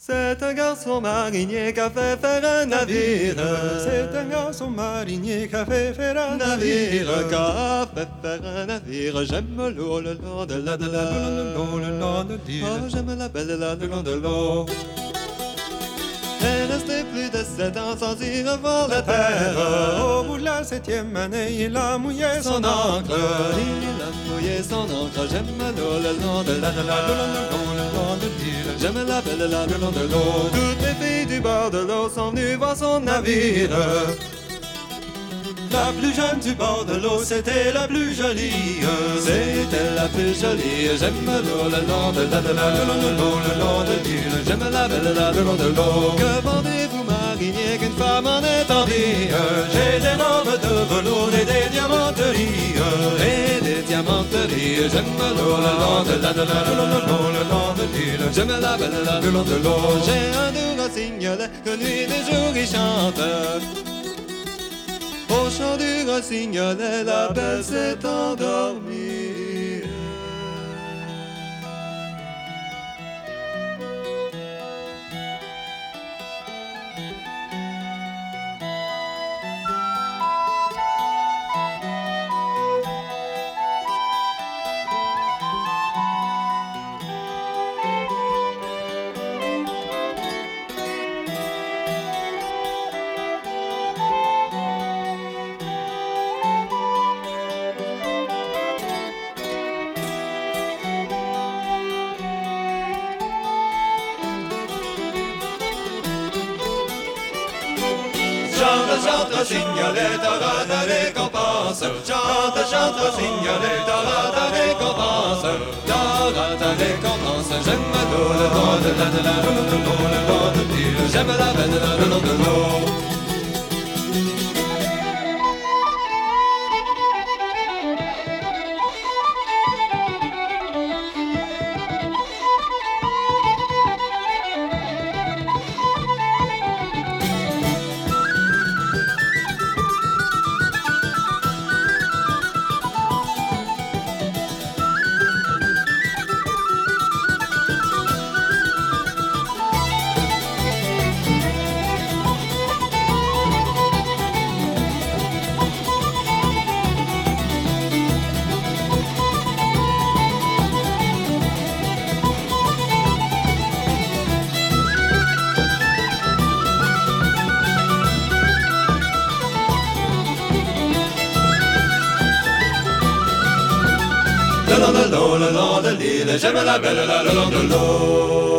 C'est un garçon marinier qui a fait faire un navire. C'est un garçon marinier qui a fait faire un navire. Qui a fait faire un navire. J'aime l'eau le long de la le long de l'île. Oh, j'aime la belle là le long de l'eau. Elle restait plus de 7 ans sans y revoir la terre. Au bout de la 7e année, il a mouillé son encre. Il a mouillé son encre. J'aime l'eau le long de la le long de l'île. J'aime la belle là le long de l'eau. Toutes les filles du bord de l'eau sont venues voir son navire. La plus jeune du bord de l'eau, c'était la plus jolie. C'était la plus jolie. J'aime l'eau le long de la le long de l'île. J'aime la belle là le long de l'eau. Que vendez-vous marinier qu'une femme en est envie? J'ai des robes de velours et des diamanteries. Et des diamanteries. J'aime l'eau le long de la le long de l'île. J'aime la belle là le long de l'eau. J'ai un doux rossignolet que nuit et jour il chante. Au chant du rossignolet, la belle s'est endormie. Chante, rossignolet, t'auras ta récompense. Chante, rossignolet, t'auras ta récompense. T'auras ta récompense. J'aime l'eau le long de la le long de l'île. J'aime la belle là le long de l'eau. Le long de l'île, j'aime la belle là, le long de l'eau.